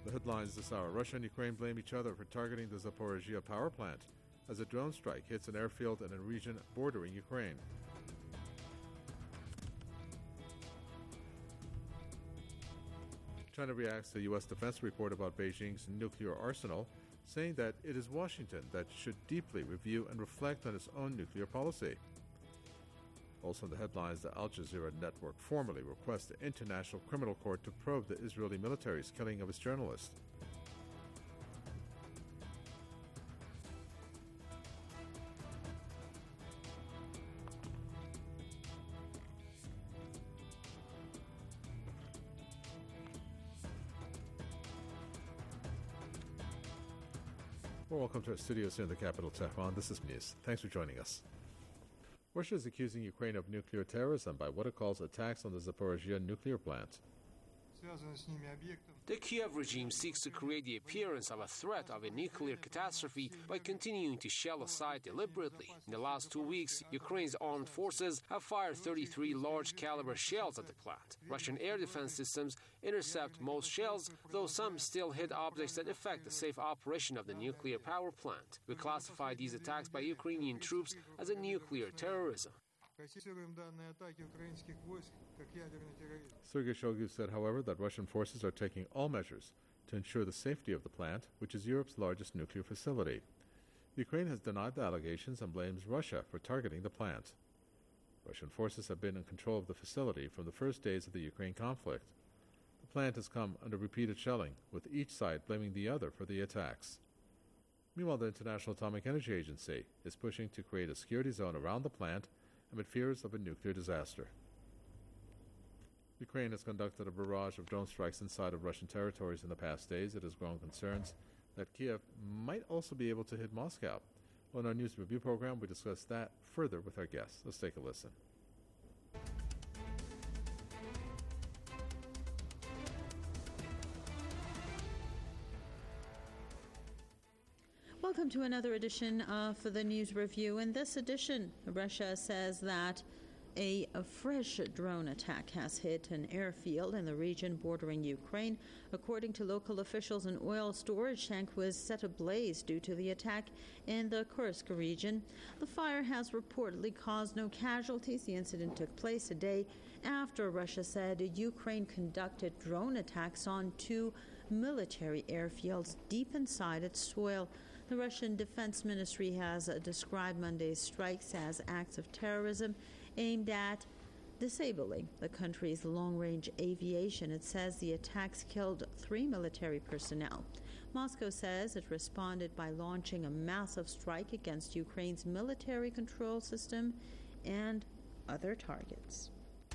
The headlines this hour. Russia and Ukraine blame each other for targeting the Zaporizhia power plant as a drone strike hits an airfield in a region bordering Ukraine. China reacts to U.S. defense report about Beijing's nuclear arsenal, saying that it is Washington that should deeply review and reflect on its own nuclear policy. Also in the headlines, the Al Jazeera network formally requests the International Criminal Court to probe the Israeli military's killing of its journalist. Well, welcome to our studios here in the capital, Tehran. This is Mies. Thanks for joining us. Russia is accusing Ukraine of nuclear terrorism by what it calls attacks on the Zaporizhia nuclear plant. The Kiev regime seeks to create the appearance of a threat of a nuclear catastrophe by continuing to shell a site deliberately. In the last 2 weeks, Ukraine's armed forces have fired 33 large-caliber shells at the plant. Russian air defense systems intercept most shells, though some still hit objects that affect the safe operation of the nuclear power plant. We classify these attacks by Ukrainian troops as a nuclear terrorism. Sergei Shoigu said, however, that Russian forces are taking all measures to ensure the safety of the plant, which is Europe's largest nuclear facility. Ukraine has denied the allegations and blames Russia for targeting the plant. Russian forces have been in control of the facility from the first days of the Ukraine conflict. The plant has come under repeated shelling, with each side blaming the other for the attacks. Meanwhile, the International Atomic Energy Agency is pushing to create a security zone around the plant amid fears of a nuclear disaster. Ukraine has conducted a barrage of drone strikes inside of Russian territories in the past days. It has grown concerns that Kiev might also be able to hit Moscow. On our news review program, we discuss that further with our guests. Let's take a listen. Welcome to another edition of the News Review. In this edition, Russia says that a fresh drone attack has hit an airfield in the region bordering Ukraine. According to local officials, an oil storage tank was set ablaze due to the attack in the Kursk region. The fire has reportedly caused no casualties. The incident took place a day after Russia said Ukraine conducted drone attacks on 2 military airfields deep inside its soil. The Russian Defense Ministry has described Monday's strikes as acts of terrorism aimed at disabling the country's long-range aviation. It says the attacks killed 3 military personnel. Moscow says it responded by launching a massive strike against Ukraine's military control system and other targets.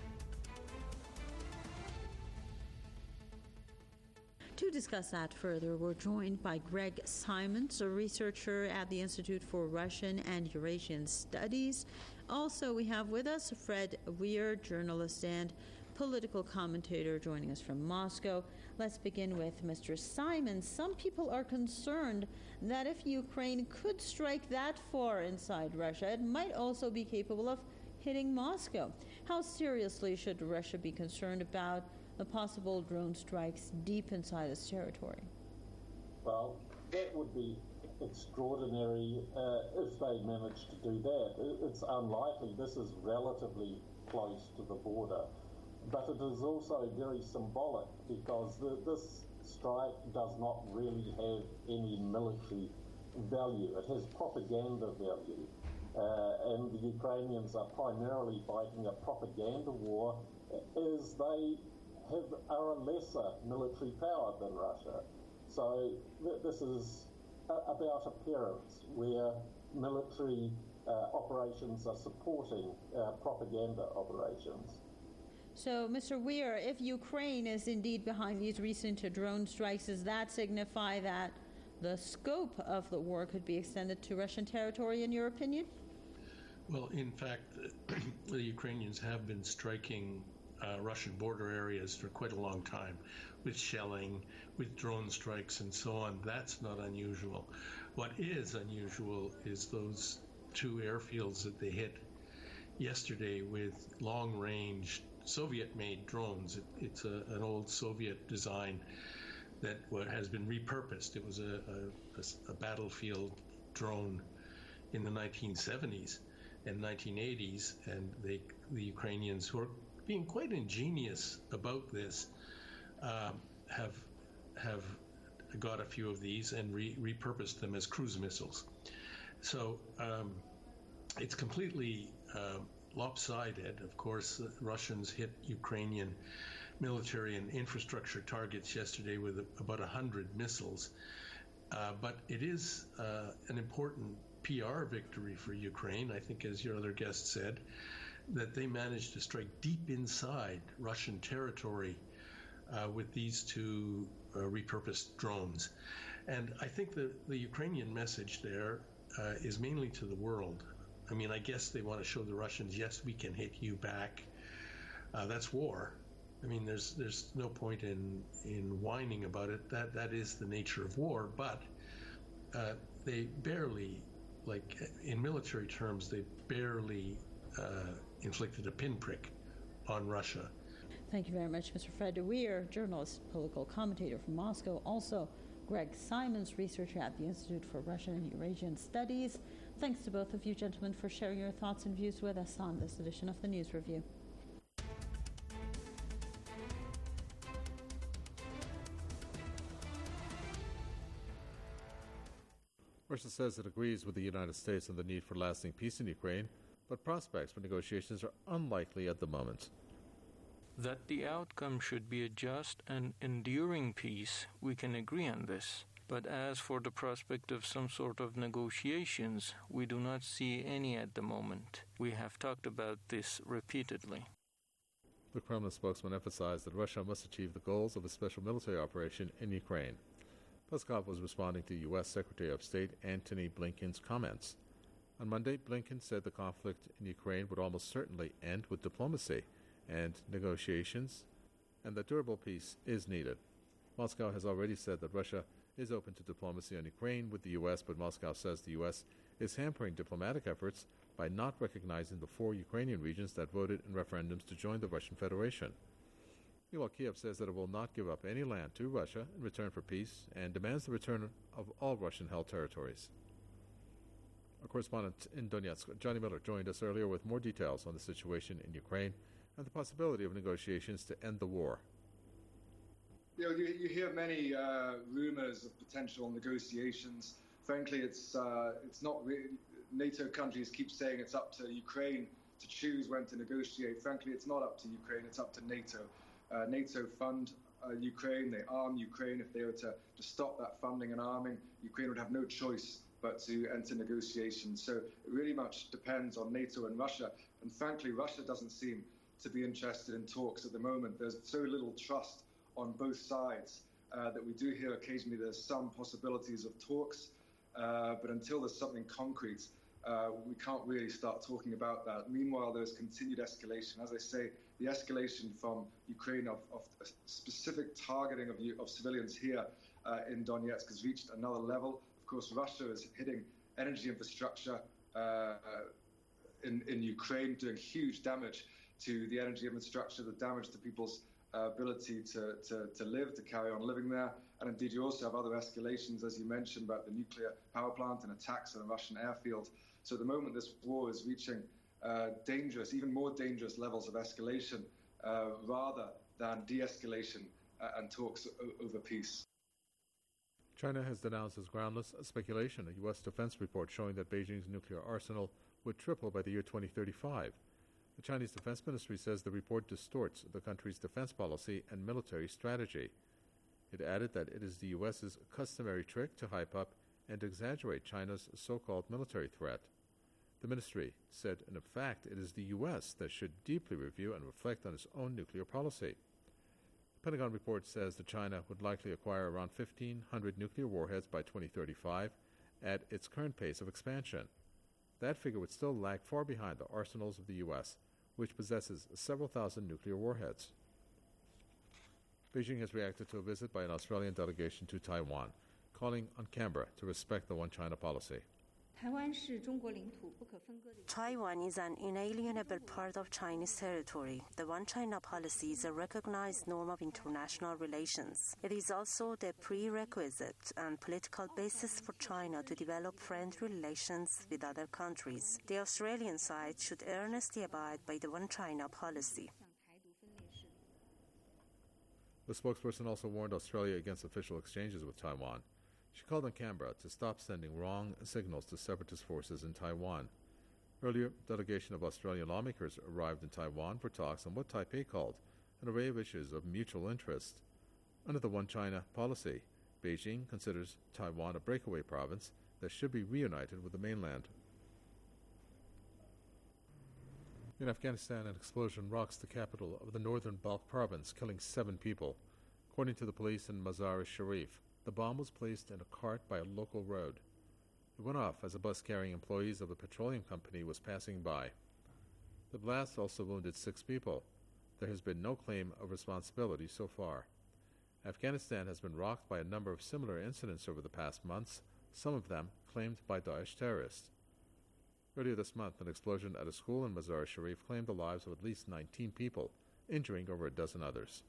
To discuss that further, we're joined by Greg Simons, a researcher at the Institute for Russian and Eurasian Studies. Also, we have with us Fred Weir, journalist and political commentator, joining us from Moscow. Let's begin with Mr. Simons. Some people are concerned that if Ukraine could strike that far inside Russia, it might also be capable of hitting Moscow. How seriously should Russia be concerned about the possible drone strikes deep inside its territory? Well, that would be extraordinary if they managed to do that. It's unlikely. This is relatively close to the border. But it is also very symbolic because this strike does not really have any military value. It has propaganda value. And the Ukrainians are primarily fighting a propaganda war as they are a lesser military power than Russia. So this is about appearance, where military operations are supporting propaganda operations. So, Mr. Weir, if Ukraine is indeed behind these recent drone strikes, does that signify that the scope of the war could be extended to Russian territory, in your opinion? Well, in fact, the Ukrainians have been striking Russian border areas for quite a long time, with shelling, with drone strikes and so on. That's not unusual. What is unusual is those 2 airfields that they hit yesterday with long-range Soviet-made drones. It's an old Soviet design that has been repurposed. It was a battlefield drone in the 1970s and 1980s, and the Ukrainians, who are being quite ingenious about this, have got a few of these and repurposed them as cruise missiles. So it's completely lopsided. Of course, the Russians hit Ukrainian military and infrastructure targets yesterday with about 100 missiles. But it is an important PR victory for Ukraine, I think, as your other guest said, that they managed to strike deep inside Russian territory with these two repurposed drones. And I think the Ukrainian message there is mainly to the world. I mean, I guess they want to show the Russians, yes, we can hit you back. That's war. I mean, there's no point in whining about it. That is the nature of war. But they barely, like in military terms, they barely inflicted a pinprick on Russia. Thank you very much, Mr. Fred De Weer, journalist, political commentator from Moscow. Also, Greg Simons, researcher at the Institute for Russian and Eurasian Studies. Thanks to both of you gentlemen for sharing your thoughts and views with us on this edition of the News Review. Russia says it agrees with the United States on the need for lasting peace in Ukraine, but prospects for negotiations are unlikely at the moment. That the outcome should be a just and enduring peace, we can agree on this. But as for the prospect of some sort of negotiations, we do not see any at the moment. We have talked about this repeatedly. The Kremlin spokesman emphasized that Russia must achieve the goals of a special military operation in Ukraine. Peskov was responding to U.S. Secretary of State Antony Blinken's comments. On Monday, Blinken said the conflict in Ukraine would almost certainly end with diplomacy and negotiations, and that durable peace is needed. Moscow has already said that Russia is open to diplomacy on Ukraine with the U.S., but Moscow says the U.S. is hampering diplomatic efforts by not recognizing the 4 Ukrainian regions that voted in referendums to join the Russian Federation. Meanwhile, Kiev says that it will not give up any land to Russia in return for peace and demands the return of all Russian-held territories. Our correspondent in Donetsk, Johnny Miller, joined us earlier with more details on the situation in Ukraine and the possibility of negotiations to end the war. You hear many rumors of potential negotiations. Frankly, it's not really. NATO countries keep saying it's up to Ukraine to choose when to negotiate. Frankly, it's not up to Ukraine, it's up to NATO. NATO fund Ukraine, they arm Ukraine. If they were to stop that funding and arming, Ukraine would have no choice but to enter negotiations. So it really much depends on NATO and Russia. And frankly, Russia doesn't seem to be interested in talks at the moment. There's so little trust on both sides that we do hear occasionally there's some possibilities of talks, but until there's something concrete, we can't really start talking about that. Meanwhile, there's continued escalation. As I say, the escalation from Ukraine of a specific targeting of civilians here in Donetsk has reached another level. Of course, Russia is hitting energy infrastructure in Ukraine, doing huge damage to the energy infrastructure, the damage to people's ability to live, to carry on living there. And indeed, you also have other escalations, as you mentioned, about the nuclear power plant and attacks on a Russian airfield. So at the moment, this war is reaching dangerous, even more dangerous levels of escalation rather than de-escalation and talks over peace. China has denounced as groundless speculation a U.S. defense report showing that Beijing's nuclear arsenal would triple by the year 2035. The Chinese Defense Ministry says the report distorts the country's defense policy and military strategy. It added that it is the U.S.'s customary trick to hype up and exaggerate China's so-called military threat. The ministry said, in fact, it is the U.S. that should deeply review and reflect on its own nuclear policy. The Pentagon report says that China would likely acquire around 1,500 nuclear warheads by 2035 at its current pace of expansion. That figure would still lag far behind the arsenals of the U.S., which possesses several thousand nuclear warheads. Beijing has reacted to a visit by an Australian delegation to Taiwan, calling on Canberra to respect the One China policy. Taiwan is an inalienable part of Chinese territory. The One China policy is a recognized norm of international relations. It is also the prerequisite and political basis for China to develop friendly relations with other countries. The Australian side should earnestly abide by the One China policy. The spokesperson also warned Australia against official exchanges with Taiwan. She called on Canberra to stop sending wrong signals to separatist forces in Taiwan. Earlier, a delegation of Australian lawmakers arrived in Taiwan for talks on what Taipei called an array of issues of mutual interest. Under the One China policy, Beijing considers Taiwan a breakaway province that should be reunited with the mainland. In Afghanistan, an explosion rocks the capital of the northern Balkh province, killing 7 people. According to the police in Mazar-e-Sharif, the bomb was placed in a cart by a local road. It went off as a bus carrying employees of the petroleum company was passing by. The blast also wounded 6 people. There has been no claim of responsibility so far. Afghanistan has been rocked by a number of similar incidents over the past months, some of them claimed by Daesh terrorists. Earlier this month, an explosion at a school in Mazar-e-Sharif claimed the lives of at least 19 people, injuring over a dozen others.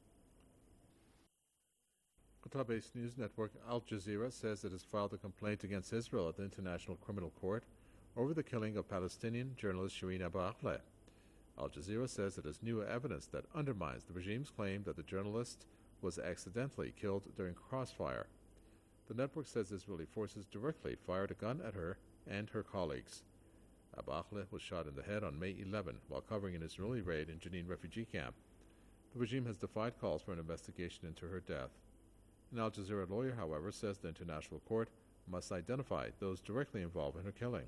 Qatar-based news network Al Jazeera says it has filed a complaint against Israel at the International Criminal Court over the killing of Palestinian journalist Shireen Abu Akleh. Al Jazeera says it has new evidence that undermines the regime's claim that the journalist was accidentally killed during crossfire. The network says Israeli forces directly fired a gun at her and her colleagues. Abu Akleh was shot in the head on May 11 while covering an Israeli raid in Jenin refugee camp. The regime has defied calls for an investigation into her death. An Al Jazeera lawyer, however, says the International Court must identify those directly involved in her killing.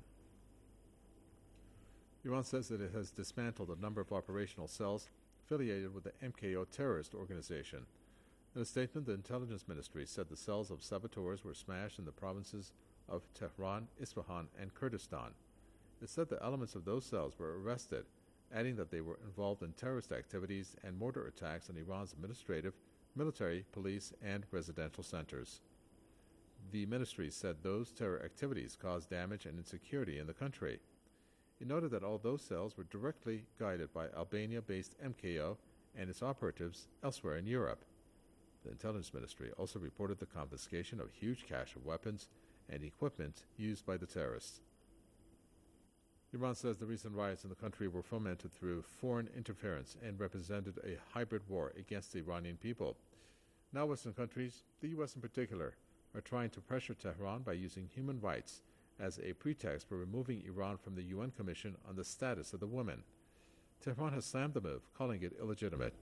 Iran says that it has dismantled a number of operational cells affiliated with the MKO terrorist organization. In a statement, the intelligence ministry said the cells of saboteurs were smashed in the provinces of Tehran, Isfahan, and Kurdistan. It said the elements of those cells were arrested, adding that they were involved in terrorist activities and mortar attacks on Iran's administrative, military, police, and residential centers. The ministry said those terror activities caused damage and insecurity in the country. It noted that all those cells were directly guided by Albania-based MKO and its operatives elsewhere in Europe. The intelligence ministry also reported the confiscation of huge cache of weapons and equipment used by the terrorists. Iran says the recent riots in the country were fomented through foreign interference and represented a hybrid war against the Iranian people. Now Western countries, the U.S. in particular, are trying to pressure Tehran by using human rights as a pretext for removing Iran from the UN Commission on the Status of the Women. Tehran has slammed the move, calling it illegitimate.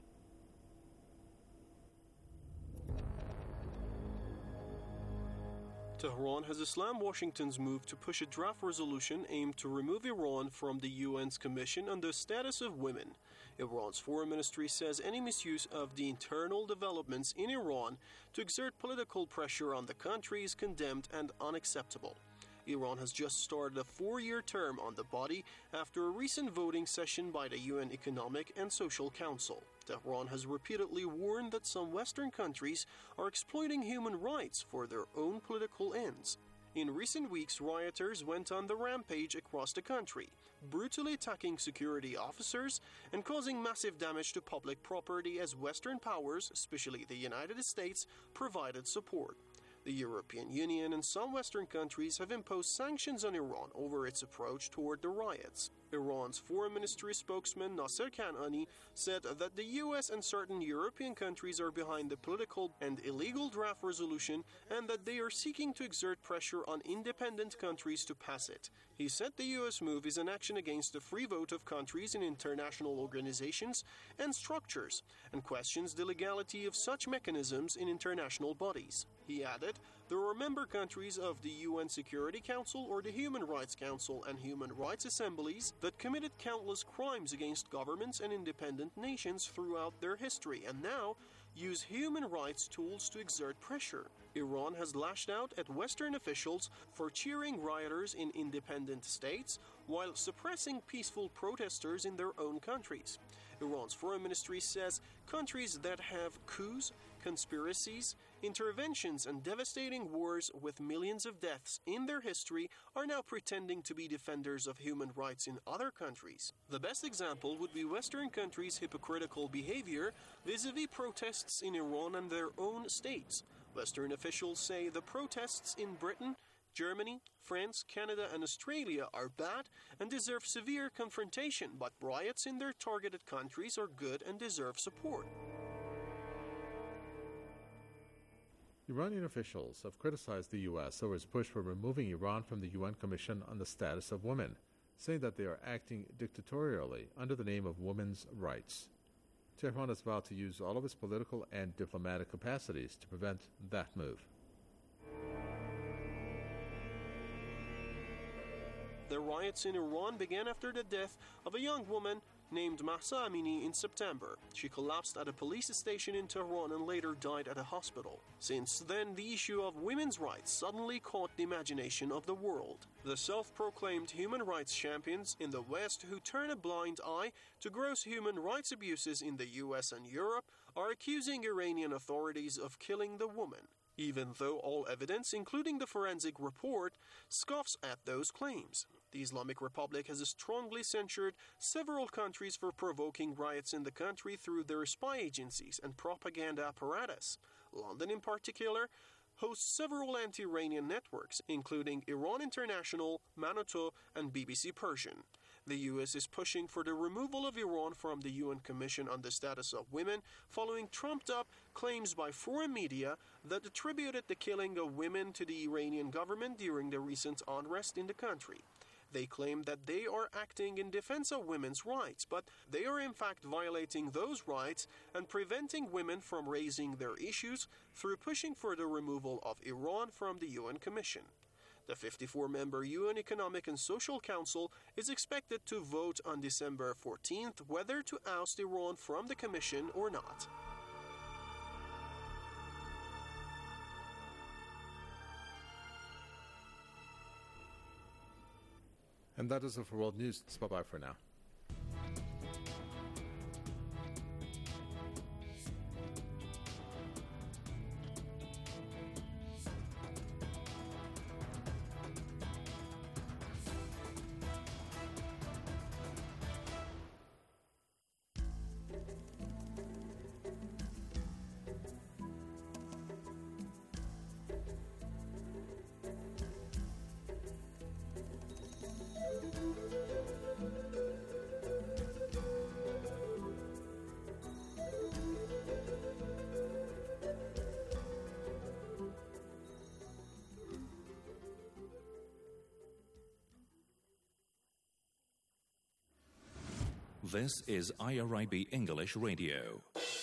Tehran has slammed Washington's move to push a draft resolution aimed to remove Iran from the UN's Commission on the Status of Women. Iran's foreign ministry says any misuse of the internal developments in Iran to exert political pressure on the country is condemned and unacceptable. Iran has just started a 4-year term on the body after a recent voting session by the UN Economic and Social Council. Tehran has repeatedly warned that some Western countries are exploiting human rights for their own political ends. In recent weeks, rioters went on the rampage across the country, brutally attacking security officers and causing massive damage to public property as Western powers, especially the United States, provided support. The European Union and some Western countries have imposed sanctions on Iran over its approach toward the riots. Iran's foreign ministry spokesman Nasser Kanani said that the US and certain European countries are behind the political and illegal draft resolution and that they are seeking to exert pressure on independent countries to pass it. He said the US move is an action against the free vote of countries in international organizations and structures and questions the legality of such mechanisms in international bodies. He added, there are member countries of the UN Security Council or the Human Rights Council and Human Rights Assemblies that committed countless crimes against governments and independent nations throughout their history and now use human rights tools to exert pressure. Iran has lashed out at Western officials for cheering rioters in independent states while suppressing peaceful protesters in their own countries. Iran's foreign ministry says countries that have coups, conspiracies, interventions and devastating wars with millions of deaths in their history are now pretending to be defenders of human rights in other countries. The best example would be Western countries' hypocritical behavior vis-à-vis protests in Iran and their own states. Western officials say the protests in Britain, Germany, France, Canada and Australia are bad and deserve severe confrontation, but riots in their targeted countries are good and deserve support. Iranian officials have criticized the U.S. over its push for removing Iran from the UN Commission on the Status of Women, saying that they are acting dictatorially under the name of women's rights. Tehran has vowed to use all of its political and diplomatic capacities to prevent that move. The riots in Iran began after the death of a young woman named Mahsa Amini in September. She collapsed at a police station in Tehran and later died at a hospital. Since then, the issue of women's rights suddenly caught the imagination of the world. The self-proclaimed human rights champions in the West who turn a blind eye to gross human rights abuses in the US and Europe are accusing Iranian authorities of killing the woman, even though all evidence, including the forensic report, scoffs at those claims. The Islamic Republic has strongly censured several countries for provoking riots in the country through their spy agencies and propaganda apparatus. London, in particular, hosts several anti-Iranian networks, including Iran International, Manoto, and BBC Persian. The U.S. is pushing for the removal of Iran from the UN Commission on the Status of Women following trumped-up claims by foreign media that attributed the killing of women to the Iranian government during the recent unrest in the country. They claim that they are acting in defense of women's rights, but they are in fact violating those rights and preventing women from raising their issues through pushing for the removal of Iran from the UN Commission. The 54-member UN Economic and Social Council is expected to vote on December 14th whether to oust Iran from the Commission or not. And that is it for World News. Bye-bye for now. This is IRIB English Radio.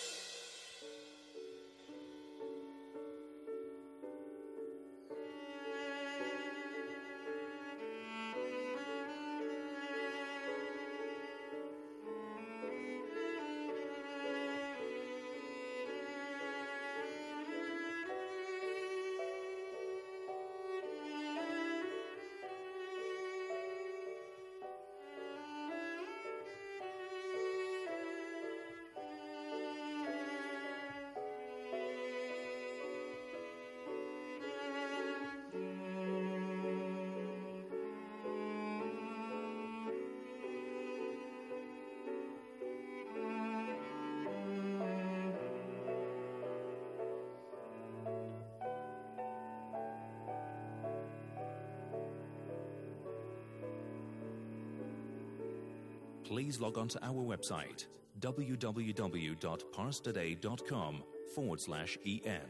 Please log on to our website, www.parstoday.com/en.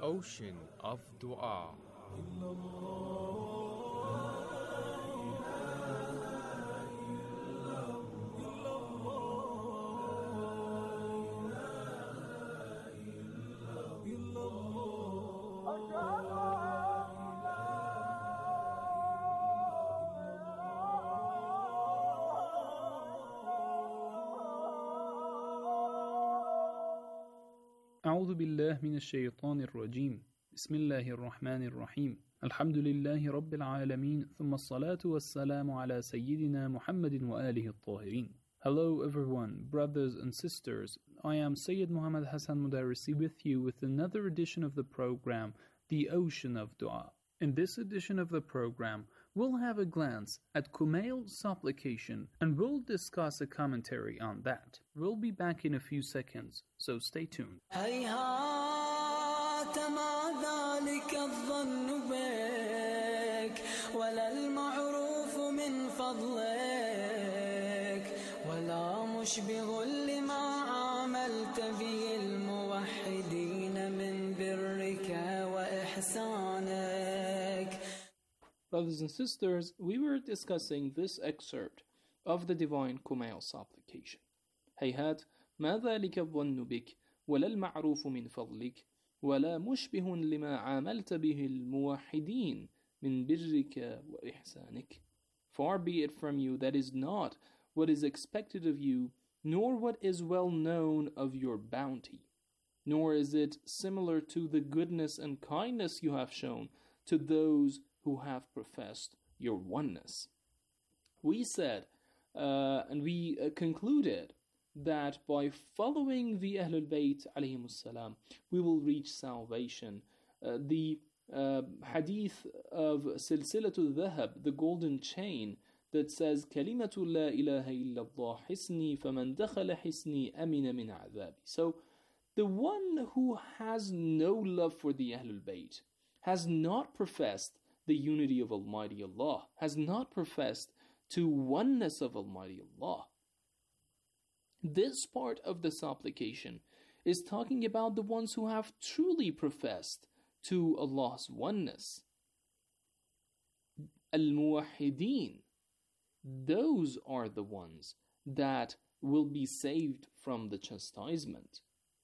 ocean of dua. أعوذ بالله من الشيطان الرجيم بسم الله الرحمن الرحيم الحمد لله رب العالمين ثم الصلاة والسلام على سيدنا محمد وآله الطاهرين. Hello everyone, brothers and sisters. I am Sayyid Muhammad Hassan Mudarrisi with you with another edition of the program, The Ocean of Dua. In this edition of the program, we'll have a glance at Kumail's supplication and we'll discuss a commentary on that. We'll be back in a few seconds, so stay tuned. هيهات ما ذلك الظن بك ولا المعروف من فضلك ولا مشبه لما عملت به الموحدين من برك وإحسانك. Brothers and sisters, we were discussing this excerpt of the divine Kumail supplication. هيهات ما ذلك الظن بك ولا المعروف من فضلك ولا مشبه لما عاملت به الموحدين من برك وإحسانك. Far be it from you, that is not what is expected of you, nor what is well known of your bounty, nor is it similar to the goodness and kindness you have shown to those who have professed your oneness. We said, and we concluded, that by following the Ahlul Bayt alayhimus salam, we will reach salvation. The hadith of Silsilatul Dhahab, the golden chain, that says, Kalimatu la ilaha illallah hisni faman dakhala hisni amina min adhabi. So, the one who has no love for the Ahlul Bayt, has not professed the unity of Almighty Allah, has not professed to oneness of Almighty Allah. This part of the supplication is talking about the ones who have truly professed to Allah's oneness. Al-Muwahideen, those are the ones that will be saved from the chastisement.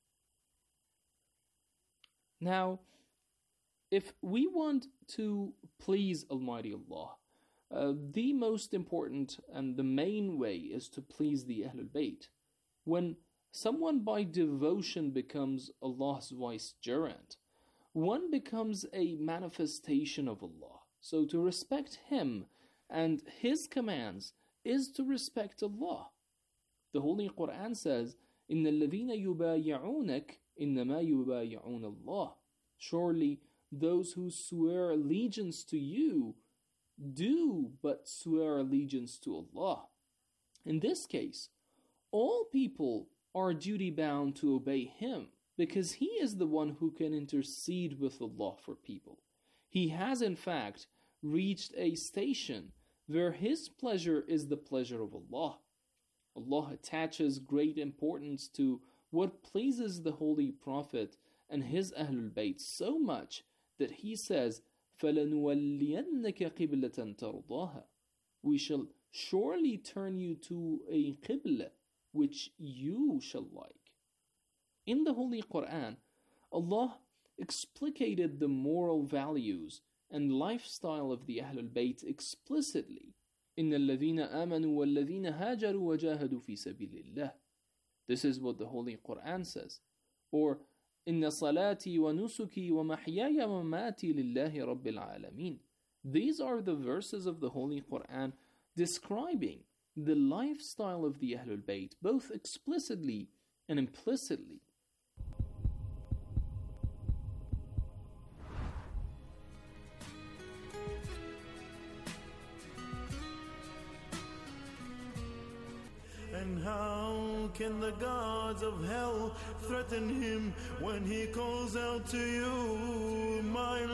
Now, if we want to please Almighty Allah, the most important and the main way is to please the Ahlul Bayt. When someone by devotion becomes Allah's vicegerent, one becomes a manifestation of Allah. So to respect Him and His commands is to respect Allah. The Holy Quran says, إِنَّ الَّذِينَ يُبَايِعُونَكَ إِنَّمَا يُبَايِعُونَ اللَّهِ. Surely those who swear allegiance to you do but swear allegiance to Allah. In this case, all people are duty bound to obey Him because He is the one who can intercede with Allah for people. He has in fact reached a station where His pleasure is the pleasure of Allah. Allah attaches great importance to what pleases the Holy Prophet and his Ahlul Bayt so much that He says, فَلَنُوَلِّيَنَّكَ قِبْلَةً تَرْضَاهَا. We shall surely turn you to a qibla which you shall like. In the Holy Quran, Allah explicated the moral values and lifestyle of the Ahlul Bayt explicitly. إِنَّ الَّذِينَ آمَنُوا وَالَّذِينَ هَاجَرُوا وَجَاهَدُوا فِي سَبِيلِ اللَّهِ. This is what the Holy Quran says. Or, إِنَّ صَلَاتِي وَنُسُكِي وَمَحْيَايَ وَمَمَاتِي لِلَّهِ رَبِّ الْعَالَمِينَ. These are the verses of the Holy Quran describing the lifestyle of the Ahlul Bayt, both explicitly and implicitly. And how can the gods of hell threaten him when he calls out to you, my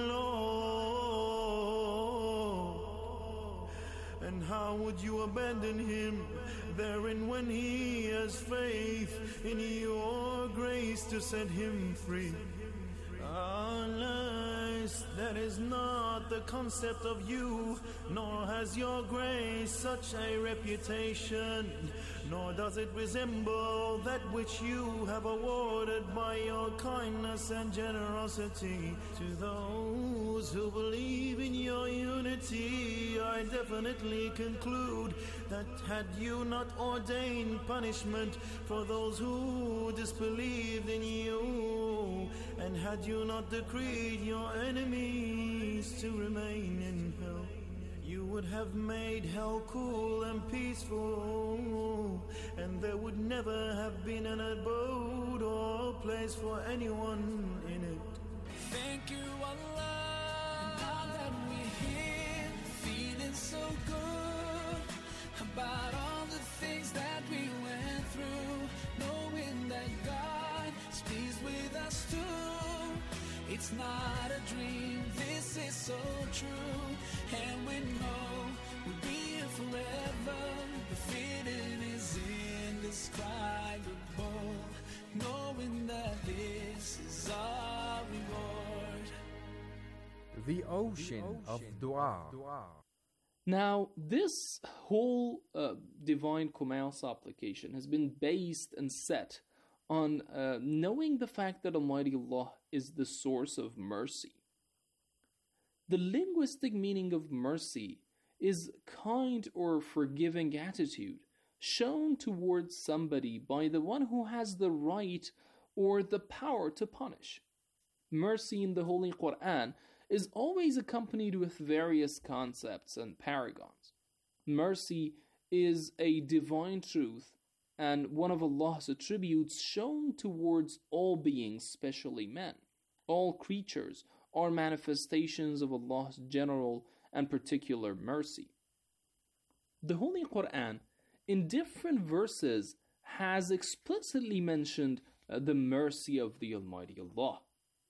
Lord? And how would you abandon him therein when he has faith in your grace to set him free? Alas, that is not the concept of you, nor has your grace such a reputation, nor does it resemble that which you have awarded by your kindness and generosity to those who believe in your unity. I definitely conclude that had you not ordained punishment for those who disbelieved in you, and had you not decreed your enemies to remain in hell, you would have made hell cool and peaceful, and there would never have been an abode or place for anyone in it. Thank you, Allah, now that we're here, feeling so good about all the things that we went through, knowing that God is pleased with us too. It's not a dream, this is so true, and we know we'll be here forever. The feeling is indescribable, knowing that this is our reward. The ocean of dua. Now, this whole divine commerce application has been based and set on knowing the fact that Almighty Allah is the source of mercy. The linguistic meaning of mercy is kind or forgiving attitude shown towards somebody by the one who has the right or the power to punish. Mercy in the Holy Quran is always accompanied with various concepts and paragons. Mercy is a divine truth and one of Allah's attributes shown towards all beings, especially men. All creatures are manifestations of Allah's general and particular mercy. The Holy Quran, in different verses, has explicitly mentioned the mercy of the Almighty Allah.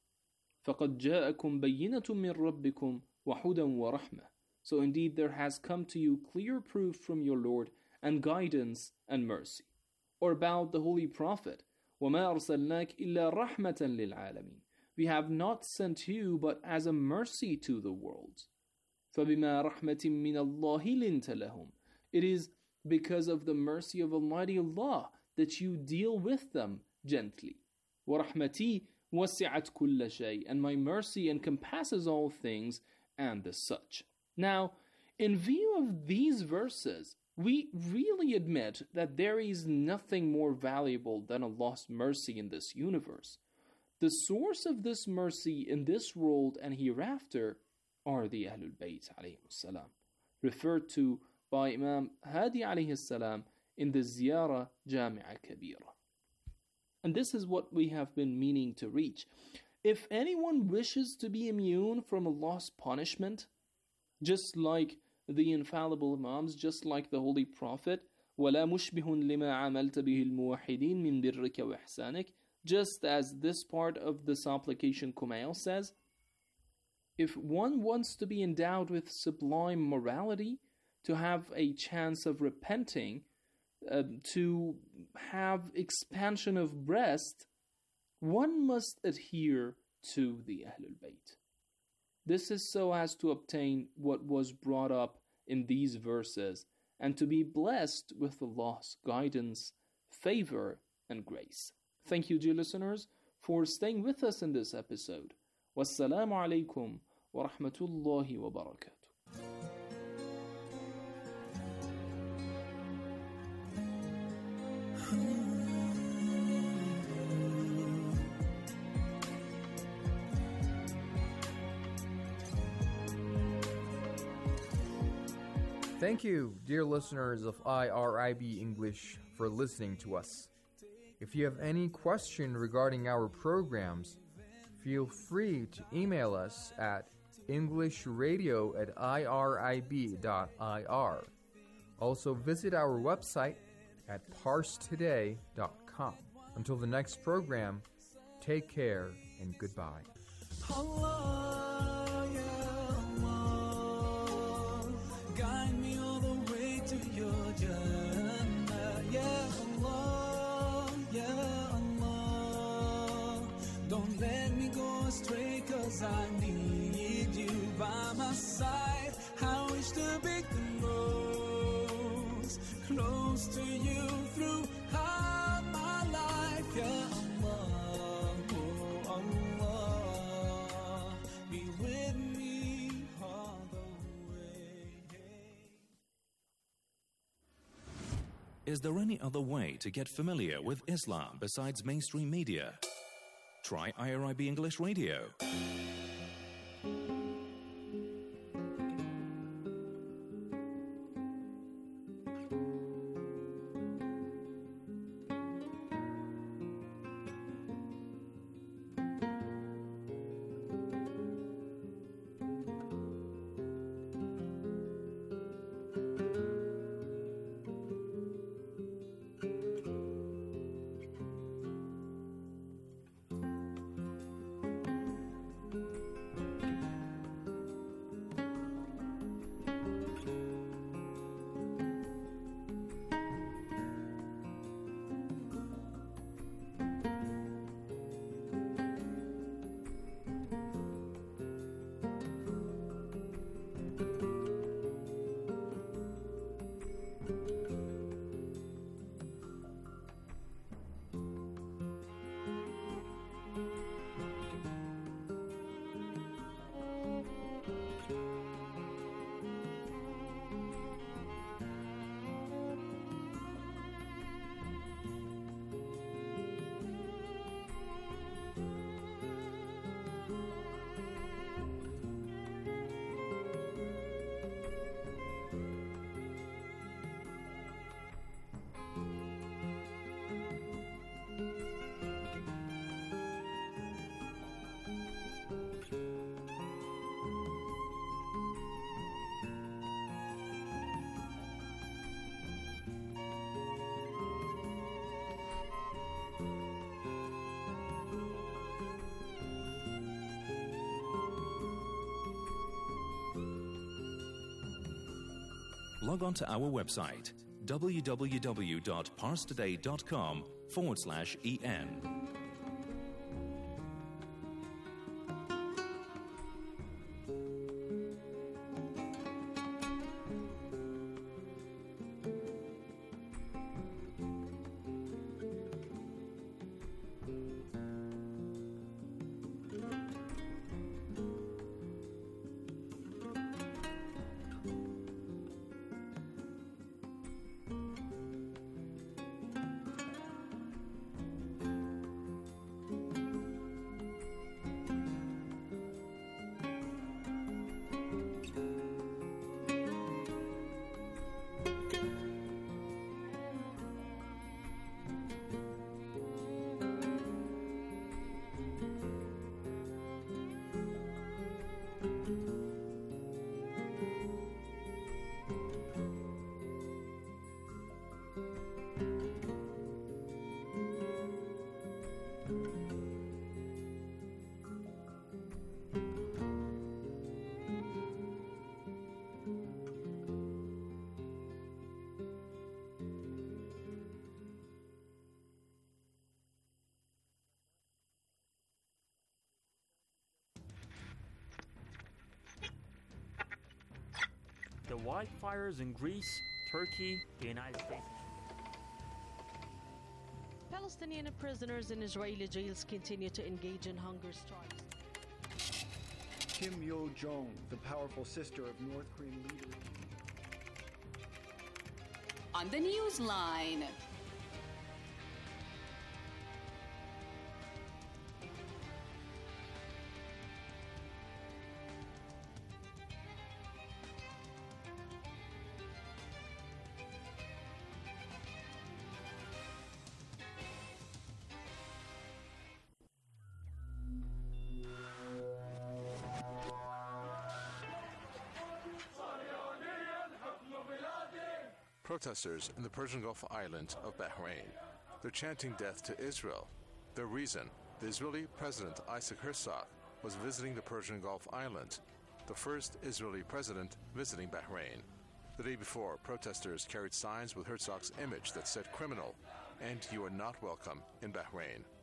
فَقَدْ جَاءَكُمْ بَيِّنَةٌ مِّن رَبِّكُمْ وَهُدًى وَرَحْمَةٌ. So indeed there has come to you clear proof from your Lord and guidance and mercy. Or about the Holy Prophet, وَمَا أَرْسَلْنَاكَ إِلَّا رَحْمَةً لِلْعَالَمِينَ. We have not sent you but as a mercy to the world. فَبِمَا رَحْمَةٍ مِّنَ اللَّهِ لِنْتَ لَهُمْ. It is because of the mercy of Almighty Allah that you deal with them gently. وَرَحْمَتِي وَسِعَتْ كُلَّ شَيْءٍ. And my mercy encompasses all things and the such. Now, in view of these verses, we really admit that there is nothing more valuable than Allah's mercy in this universe. The source of this mercy in this world and hereafter are the Ahlul Bayt alayhimus salam, referred to by Imam Hadi alayhi salam in the Ziyara Jami'a Kabira. And this is what we have been meaning to reach. If anyone wishes to be immune from Allah's punishment, just like the infallible Imams, just like the Holy Prophet, وَلَا مُشْبِهٌ لِمَا عَمَلْتَ بِهِ الْمُوَحِّدِينَ مِنْ بِرِّكَ وَإِحْسَانِكَ. Just as this part of the supplication Kumail says, if one wants to be endowed with sublime morality, to have a chance of repenting, to have expansion of breast, one must adhere to the Ahlul Bayt. This is so as to obtain what was brought up in these verses and to be blessed with Allah's guidance, favor, and grace. Thank you, dear listeners, for staying with us in this episode. Wassalamu alaikum wa rahmatullahi wa barakatuh. Thank you, dear listeners of IRIB English, for listening to us. If you have any question regarding our programs, feel free to email us at englishradio@irib.ir. Also visit our website at parstoday.com. Until the next program, take care and goodbye. Allah, ya Allah, guide me all the way to your Jannah. Ya Allah, ya Allah, don't let me go astray, 'cause I need you by my side. I wish to be the most close to you throughout my life. Ya Allah, oh Allah, be with me all the way. Is there any other way to get familiar with Islam besides mainstream media? Try IRIB English Radio. Log on to our website, www.parstoday.com/en. The wildfires in Greece, Turkey, the United States. Palestinian prisoners in Israeli jails continue to engage in hunger strikes. Kim Yo-jong, the powerful sister of North Korean leader. On the Newsline. Protesters in the Persian Gulf island of Bahrain. They're chanting death to Israel. Their reason, the Israeli President Isaac Herzog was visiting the Persian Gulf island, the first Israeli president visiting Bahrain. The day before, protesters carried signs with Herzog's image that said "criminal" and "you are not welcome in Bahrain."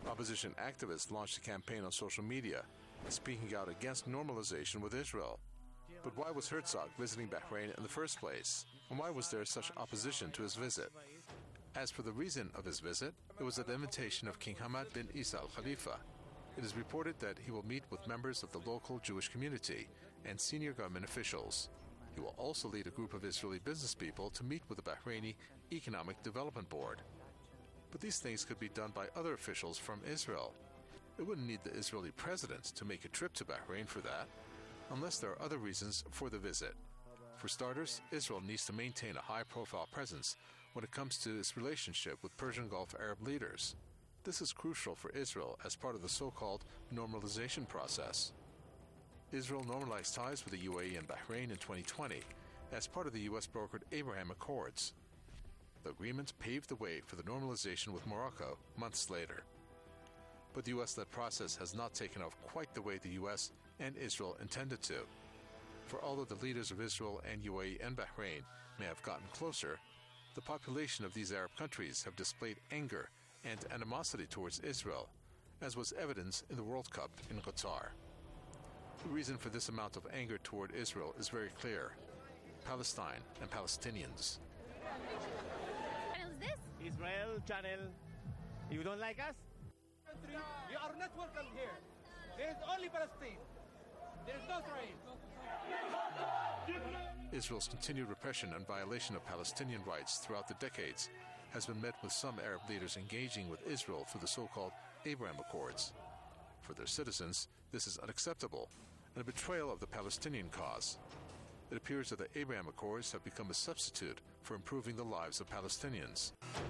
Opposition activists launched a campaign on social media, speaking out against normalization with Israel. But why was Herzog visiting Bahrain in the first place? And why was there such opposition to his visit? As for the reason of his visit, it was at the invitation of King Hamad bin Isa Al Khalifa. It is reported that he will meet with members of the local Jewish community and senior government officials. He will also lead a group of Israeli business people to meet with the Bahraini Economic Development Board. But these things could be done by other officials from Israel. It wouldn't need the Israeli president to make a trip to Bahrain for that, unless there are other reasons for the visit. For starters, Israel needs to maintain a high-profile presence when it comes to its relationship with Persian Gulf Arab leaders. This is crucial for Israel as part of the so-called normalization process. Israel normalized ties with the UAE and Bahrain in 2020 as part of the U.S.-brokered Abraham Accords. The agreement paved the way for the normalization with Morocco months later. But the U.S.-led process has not taken off quite the way the U.S. and Israel intended to. For although the leaders of Israel and UAE and Bahrain may have gotten closer, the population of these Arab countries have displayed anger and animosity towards Israel, as was evident in the World Cup in Qatar. The reason for this amount of anger toward Israel is very clear: Palestine and Palestinians. Channel is this? Israel channel. You don't like us? You are not welcome here. There is only Palestine. There is no Israel. Israel's continued repression and violation of Palestinian rights throughout the decades has been met with some Arab leaders engaging with Israel through the so-called Abraham Accords. For their citizens, this is unacceptable and a betrayal of the Palestinian cause. It appears that the Abraham Accords have become a substitute for improving the lives of Palestinians.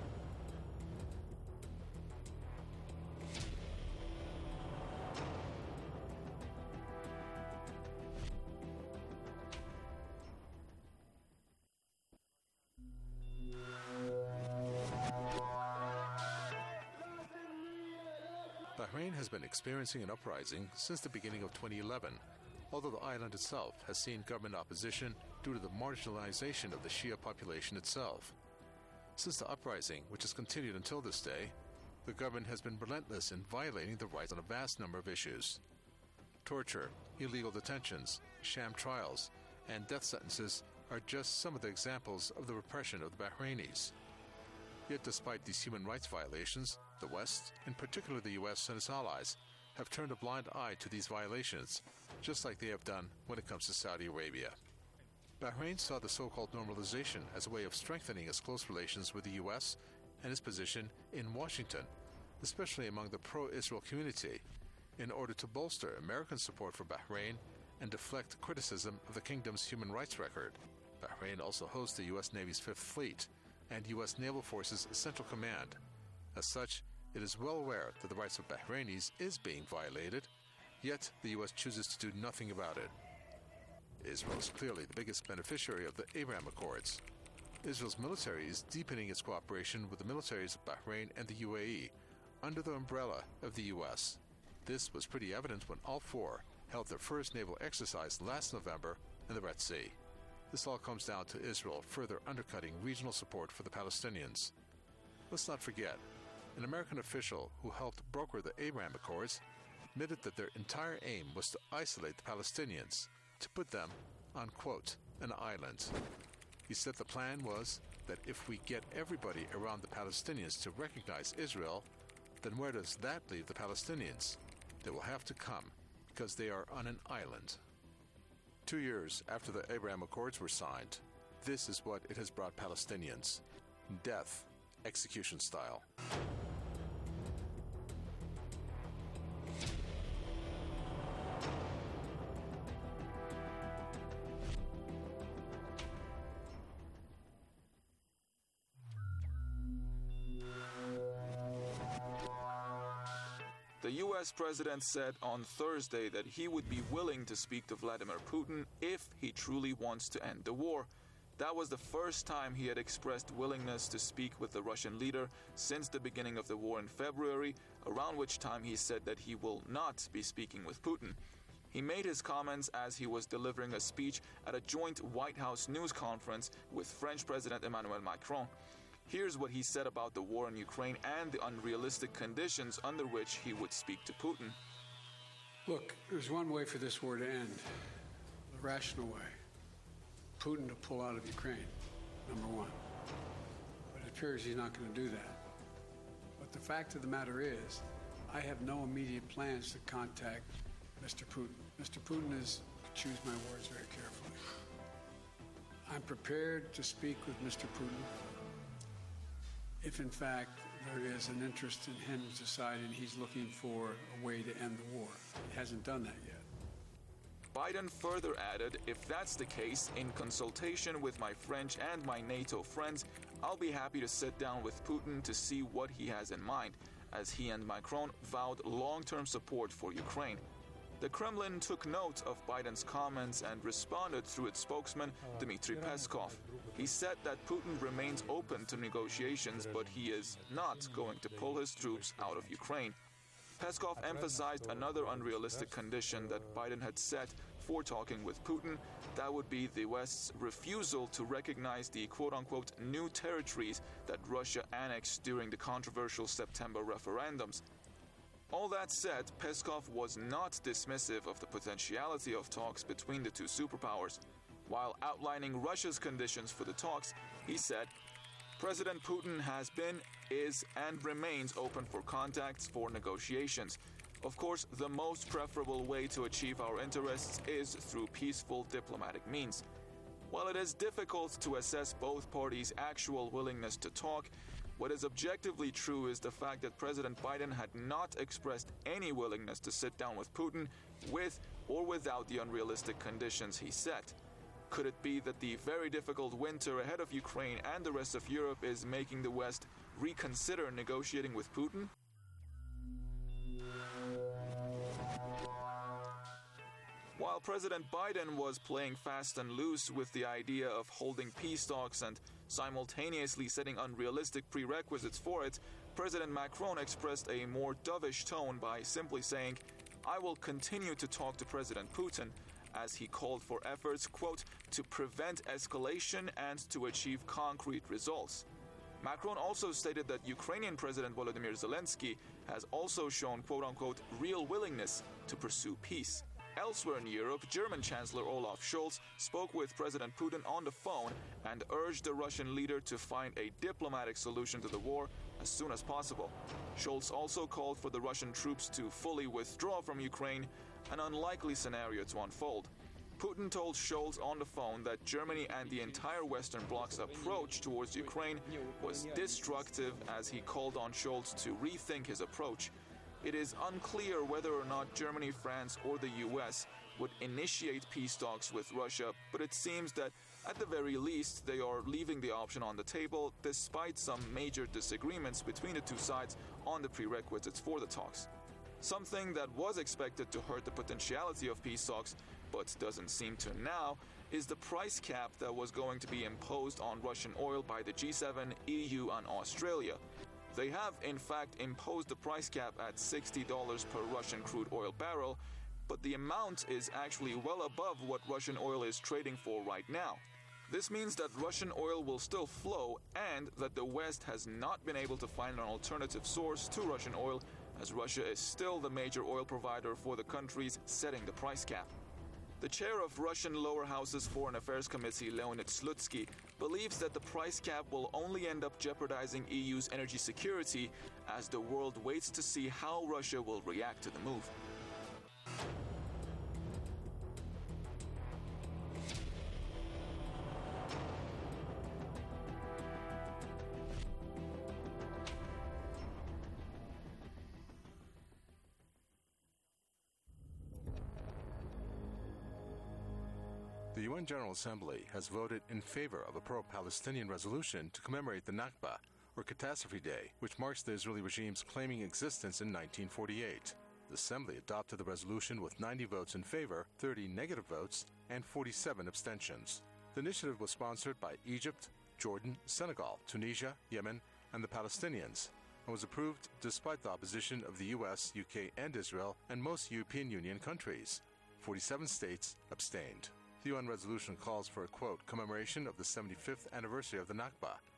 Bahrain has been experiencing an uprising since the beginning of 2011, although the island itself has seen government opposition due to the marginalization of the Shia population itself. Since the uprising, which has continued until this day, the government has been relentless in violating the rights on a vast number of issues. Torture, illegal detentions, sham trials, and death sentences are just some of the examples of the repression of the Bahrainis. Yet despite these human rights violations, the West, in particular the U.S. and its allies, have turned a blind eye to these violations, just like they have done when it comes to Saudi Arabia. Bahrain saw the so-called normalization as a way of strengthening its close relations with the U.S. and its position in Washington, especially among the pro-Israel community, in order to bolster American support for Bahrain and deflect criticism of the kingdom's human rights record. Bahrain also hosts the U.S. Navy's Fifth Fleet and U.S. Naval Forces Central Command. As such, it is well aware that the rights of Bahrainis is being violated, yet the U.S. chooses to do nothing about it. Israel is clearly the biggest beneficiary of the Abraham Accords. Israel's military is deepening its cooperation with the militaries of Bahrain and the UAE under the umbrella of the U.S. This was pretty evident when all four held their first naval exercise last November in the Red Sea. This all comes down to Israel further undercutting regional support for the Palestinians. Let's not forget, an American official who helped broker the Abraham Accords admitted that their entire aim was to isolate the Palestinians, to put them on, quote, an island. He said the plan was that if we get everybody around the Palestinians to recognize Israel, then where does that leave the Palestinians? They will have to come, because they are on an island. 2 years after the Abraham Accords were signed, this is what it has brought Palestinians: death, execution style. The U.S. president said on Thursday that he would be willing to speak to Vladimir Putin if he truly wants to end the war. That was the first time he had expressed willingness to speak with the Russian leader since the beginning of the war in February, around which time he said that he will not be speaking with Putin. He made his comments as he was delivering a speech at a joint White House news conference with French President Emmanuel Macron. Here's what he said about the war in Ukraine and the unrealistic conditions under which he would speak to Putin. Look, there's one way for this war to end, the rational way. Putin to pull out of Ukraine, number one. But it appears he's not going to do that. But the fact of the matter is, I have no immediate plans to contact Mr. Putin. Mr. Putin is, choose my words very carefully. I'm prepared to speak with Mr. Putin if, in fact, there is an interest in him deciding he's looking for a way to end the war. He hasn't done that yet. Biden further added, if that's the case, in consultation with my French and my NATO friends, I'll be happy to sit down with Putin to see what he has in mind, as he and Macron vowed long-term support for Ukraine. The Kremlin took note of Biden's comments and responded through its spokesman, Dmitry Peskov. He said that Putin remains open to negotiations, but he is not going to pull his troops out of Ukraine. Peskov emphasized another unrealistic condition that Biden had set for talking with Putin. That would be the West's refusal to recognize the quote-unquote new territories that Russia annexed during the controversial September referendums. All that said, Peskov was not dismissive of the potentiality of talks between the two superpowers. While outlining Russia's conditions for the talks, he said, President Putin has been, is, and remains open for contacts for negotiations. Of course, the most preferable way to achieve our interests is through peaceful diplomatic means. While it is difficult to assess both parties' actual willingness to talk, what is objectively true is the fact that President Biden had not expressed any willingness to sit down with Putin with or without the unrealistic conditions he set. Could it be that the very difficult winter ahead of Ukraine and the rest of Europe is making the West reconsider negotiating with Putin? While President Biden was playing fast and loose with the idea of holding peace talks and simultaneously setting unrealistic prerequisites for it, President Macron expressed a more dovish tone by simply saying, I will continue to talk to President Putin, as he called for efforts, quote, to prevent escalation and to achieve concrete results. Macron also stated that Ukrainian President Volodymyr Zelensky has also shown, quote-unquote, real willingness to pursue peace. Elsewhere in Europe, German Chancellor Olaf Scholz spoke with President Putin on the phone and urged the Russian leader to find a diplomatic solution to the war as soon as possible. Scholz also called for the Russian troops to fully withdraw from Ukraine, an unlikely scenario to unfold. Putin told Scholz on the phone that Germany and the entire Western bloc's approach towards Ukraine was destructive, as he called on Scholz to rethink his approach. It is unclear whether or not Germany, France, or the US would initiate peace talks with Russia, but it seems that at the very least they are leaving the option on the table, despite some major disagreements between the two sides on the prerequisites for the talks. Something that was expected to hurt the potentiality of peace talks, but doesn't seem to now, is the price cap that was going to be imposed on Russian oil by the G7, EU, and Australia. They have, in fact, imposed the price cap at $60 per Russian crude oil barrel, but the amount is actually well above what Russian oil is trading for right now. This means that Russian oil will still flow and that the West has not been able to find an alternative source to Russian oil, as Russia is still the major oil provider for the countries setting the price cap. The chair of Russian Lower House's Foreign Affairs Committee, Leonid Slutsky, believes that the price cap will only end up jeopardizing EU's energy security as the world waits to see how Russia will react to the move. The UN General Assembly has voted in favor of a pro-Palestinian resolution to commemorate the Nakba, or Catastrophe Day, which marks the Israeli regime's claiming existence in 1948. The Assembly adopted the resolution with 90 votes in favor, 30 negative votes, and 47 abstentions. The initiative was sponsored by Egypt, Jordan, Senegal, Tunisia, Yemen, and the Palestinians, and was approved despite the opposition of the US, UK, and Israel, and most European Union countries. 47 states abstained. The UN resolution calls for a, quote, commemoration of the 75th anniversary of the Nakba,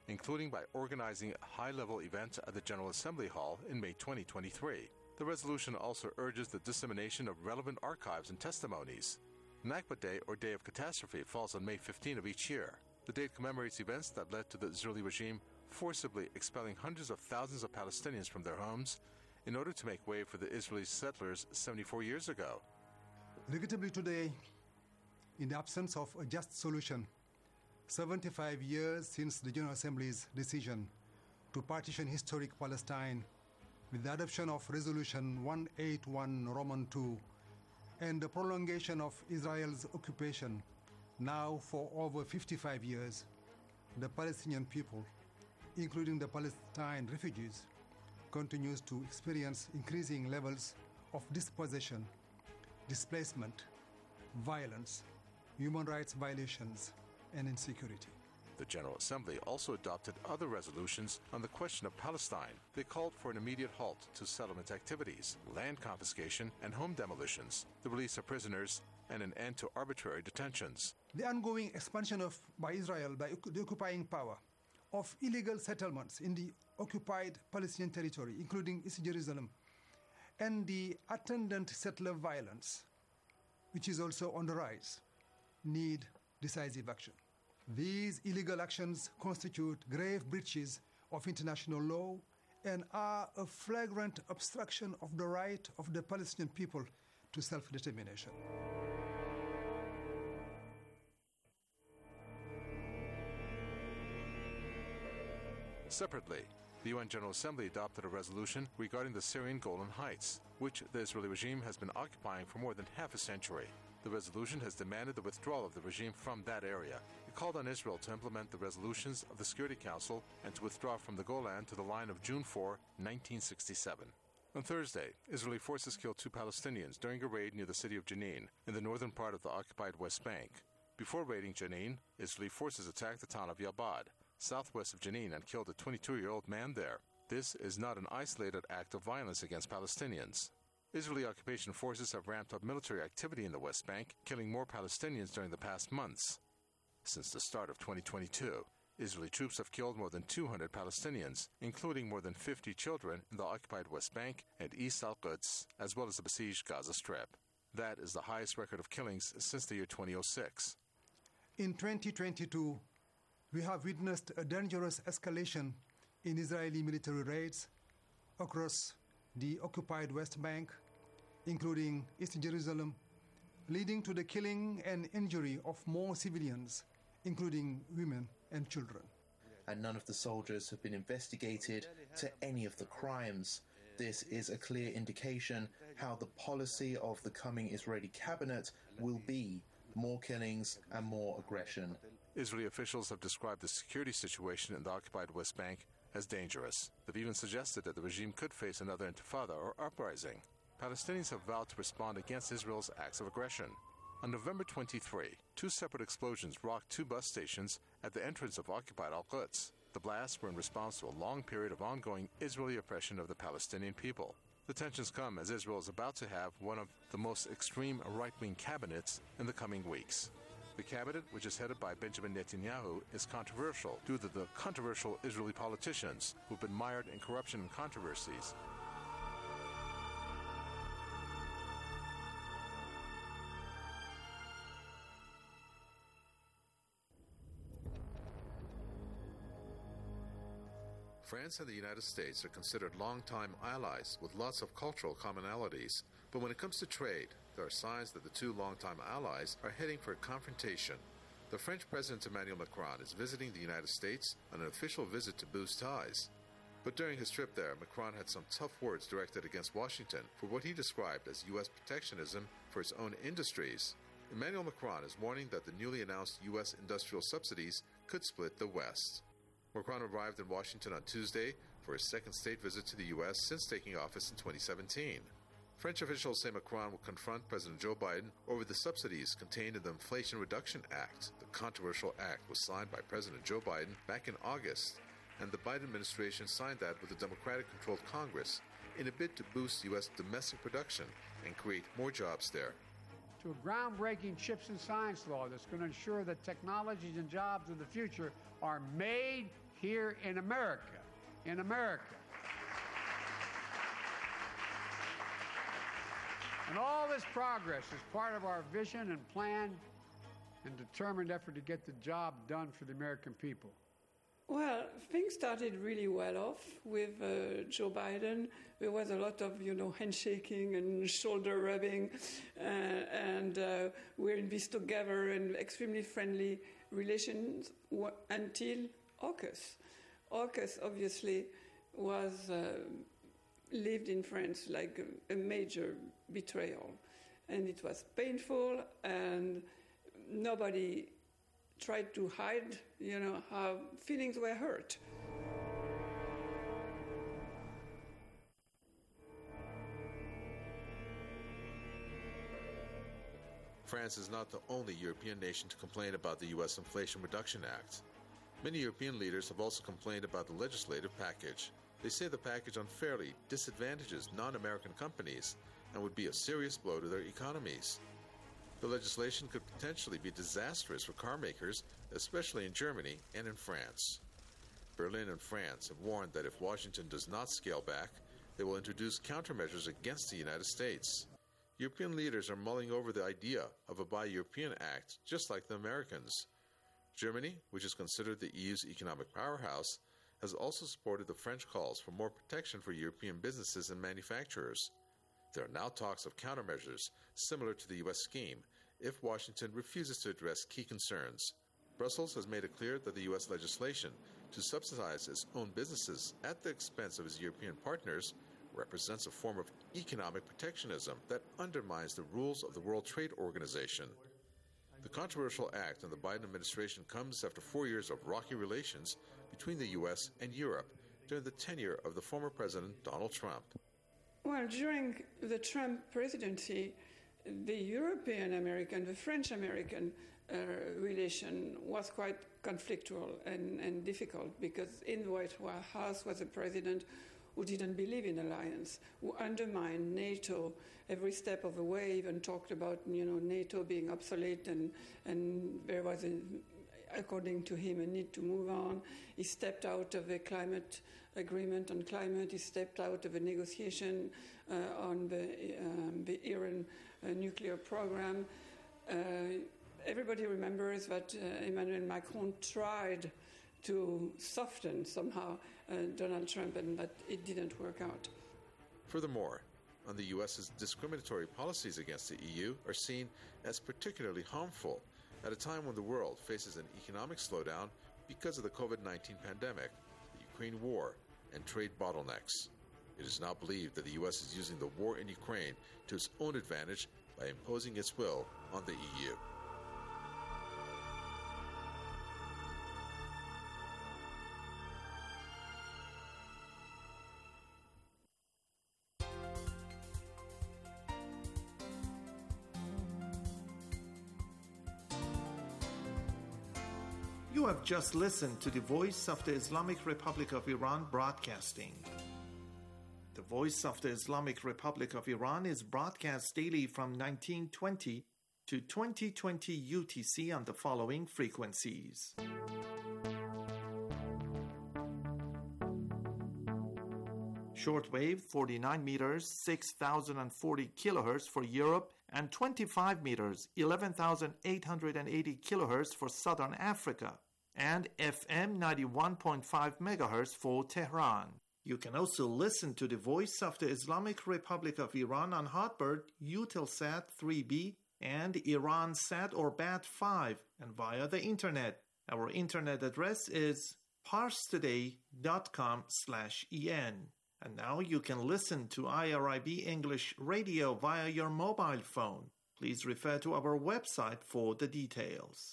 including by organizing a high-level event at the General Assembly Hall in May 2023. The resolution also urges the dissemination of relevant archives and testimonies. Nakba Day, or Day of Catastrophe, falls on May 15 of each year. The date commemorates events that led to the Israeli regime forcibly expelling hundreds of thousands of Palestinians from their homes in order to make way for the Israeli settlers 74 years ago. Regrettably today, in the absence of a just solution, 75 years since the General Assembly's decision to partition historic Palestine with the adoption of Resolution 181 Roman II and the prolongation of Israel's occupation, now for over 55 years, the Palestinian people, including the Palestine refugees, continues to experience increasing levels of dispossession, displacement, violence, human rights violations, and insecurity. The General Assembly also adopted other resolutions on the question of Palestine. They called for an immediate halt to settlement activities, land confiscation and home demolitions, the release of prisoners, and an end to arbitrary detentions. The ongoing expansion by Israel, by the occupying power, of illegal settlements in the occupied Palestinian territory, including East Jerusalem, and the attendant settler violence, which is also on the rise, need decisive action. These illegal actions constitute grave breaches of international law and are a flagrant obstruction of the right of the Palestinian people to self-determination. Separately, the UN General Assembly adopted a resolution regarding the Syrian Golan Heights, which the Israeli regime has been occupying for more than half a century. The resolution has demanded the withdrawal of the regime from that area. It called on Israel to implement the resolutions of the Security Council and to withdraw from the Golan to the line of June 4, 1967. On Thursday, Israeli forces killed 2 Palestinians during a raid near the city of Jenin, in the northern part of the occupied West Bank. Before raiding Jenin, Israeli forces attacked the town of Yabad, southwest of Jenin, and killed a 22-year-old man there. This is not an isolated act of violence against Palestinians. Israeli occupation forces have ramped up military activity in the West Bank, killing more Palestinians during the past months. Since the start of 2022, Israeli troops have killed more than 200 Palestinians, including more than 50 children in the occupied West Bank and East Al-Quds, as well as the besieged Gaza Strip. That is the highest record of killings since the year 2006. In 2022, we have witnessed a dangerous escalation in Israeli military raids across the occupied West Bank, including East Jerusalem, leading to the killing and injury of more civilians, including women and children. And none of the soldiers have been investigated to any of the crimes. This is a clear indication how the policy of the coming Israeli cabinet will be: more killings and more aggression. Israeli officials have described the security situation in the occupied West Bank as dangerous. They've even suggested that the regime could face another intifada or uprising. Palestinians have vowed to respond against Israel's acts of aggression. On November 23, 2 separate explosions rocked 2 bus stations at the entrance of occupied Al-Quds. The blasts were in response to a long period of ongoing Israeli oppression of the Palestinian people. The tensions come as Israel is about to have one of the most extreme right-wing cabinets in the coming weeks. The cabinet, which is headed by Benjamin Netanyahu, is controversial due to the controversial Israeli politicians who've been mired in corruption and controversies. France and the United States are considered longtime allies with lots of cultural commonalities. But when it comes to trade, there are signs that the 2 longtime allies are heading for a confrontation. The French President Emmanuel Macron is visiting the United States on an official visit to boost ties. But during his trip there, Macron had some tough words directed against Washington for what he described as U.S. protectionism for its own industries. Emmanuel Macron is warning that the newly announced U.S. industrial subsidies could split the West. Macron arrived in Washington on Tuesday for his second state visit to the U.S. since taking office in 2017. French officials say Macron will confront President Joe Biden over the subsidies contained in the Inflation Reduction Act. The controversial act was signed by President Joe Biden back in August, and the Biden administration signed that with a Democratic-controlled Congress in a bid to boost U.S. domestic production and create more jobs there. To a groundbreaking chips and science law that's going to ensure that technologies and jobs of the future are made here in America. In America. And all this progress is part of our vision and plan and determined effort to get the job done for the American people. Well, things started really well off with Joe Biden. There was a lot of, handshaking and shoulder rubbing, and we're in this together and extremely friendly relations until AUKUS. AUKUS obviously was lived in France like a major betrayal, and it was painful, and nobody tried to hide, how feelings were hurt. France is not the only European nation to complain about the U.S. Inflation Reduction Act. Many European leaders have also complained about the legislative package. They say the package unfairly disadvantages non-American companies and would be a serious blow to their economies. The legislation could potentially be disastrous for car makers, especially in Germany and in France. Berlin and France have warned that if Washington does not scale back, they will introduce countermeasures against the United States. European leaders are mulling over the idea of a Buy European Act, just like the Americans. Germany, which is considered the EU's economic powerhouse, has also supported the French calls for more protection for European businesses and manufacturers. There are now talks of countermeasures similar to the U.S. scheme if Washington refuses to address key concerns. Brussels has made it clear that the U.S. legislation to subsidize its own businesses at the expense of its European partners represents a form of economic protectionism that undermines the rules of the World Trade Organization. The controversial act in the Biden administration comes after 4 years of rocky relations between the U.S. and Europe during the tenure of the former President Donald Trump. Well, during the Trump presidency, the European-American, the French-American relation was quite conflictual and difficult, because in the White House was a president who didn't believe in alliance, who undermined NATO every step of the way, even talked about NATO being obsolete, and there was, according to him, a need to move on. He stepped out of a climate agreement on climate. He stepped out of a negotiation on the Iran nuclear program. Everybody remembers that Emmanuel Macron tried to soften somehow Donald Trump, and that it didn't work out. Furthermore, the U.S.'s discriminatory policies against the EU are seen as particularly harmful at a time when the world faces an economic slowdown because of the COVID-19 pandemic, the Ukraine war, and trade bottlenecks. It is now believed that the U.S. is using the war in Ukraine to its own advantage by imposing its will on the EU. You have just listened to the Voice of the Islamic Republic of Iran broadcasting. The Voice of the Islamic Republic of Iran is broadcast daily from 1920 to 2020 UTC on the following frequencies. Shortwave 49 meters, 6,040 kilohertz for Europe, and 25 meters, 11,880 kilohertz for Southern Africa, and FM 91.5 megahertz for Tehran. You can also listen to the Voice of the Islamic Republic of Iran on Hotbird, Eutelsat 3B, and IranSat or BAT5, and via the internet. Our internet address is parstoday.com/en. And now you can listen to IRIB English Radio via your mobile phone. Please refer to our website for the details.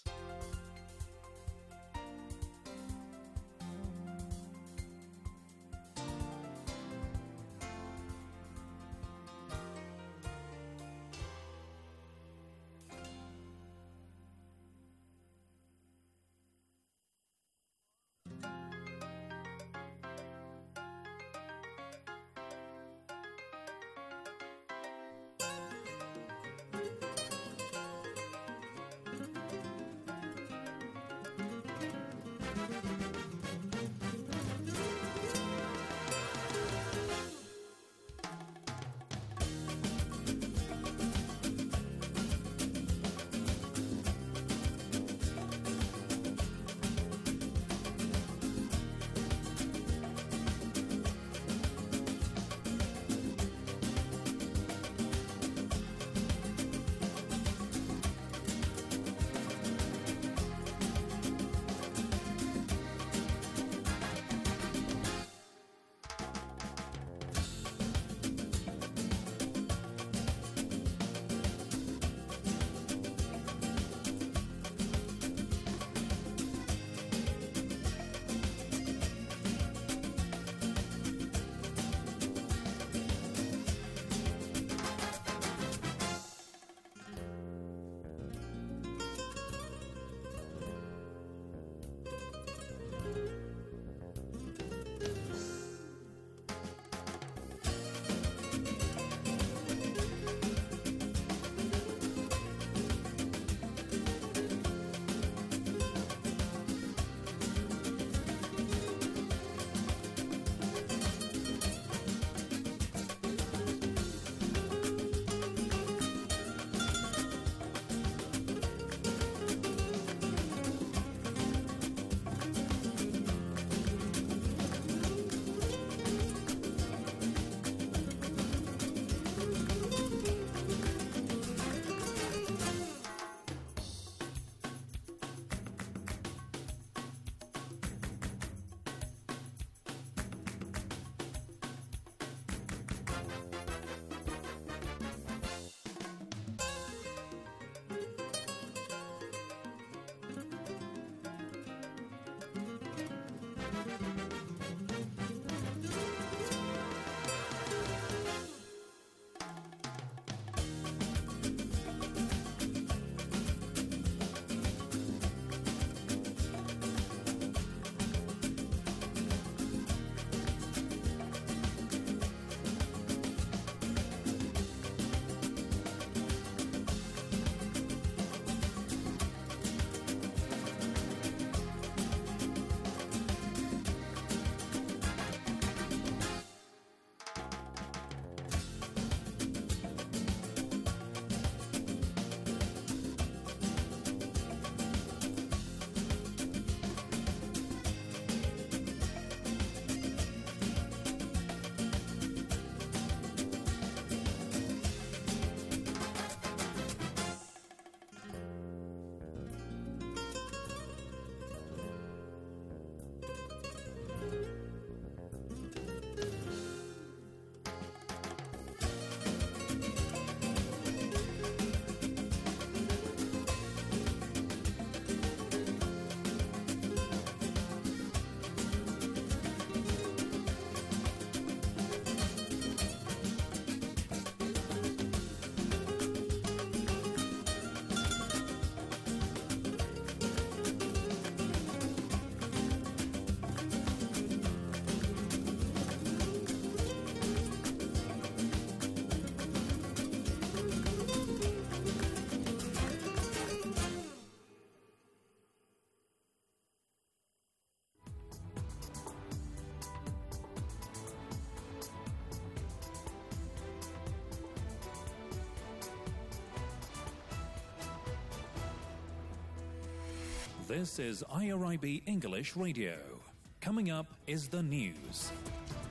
This is IRIB English Radio. Coming up is the news.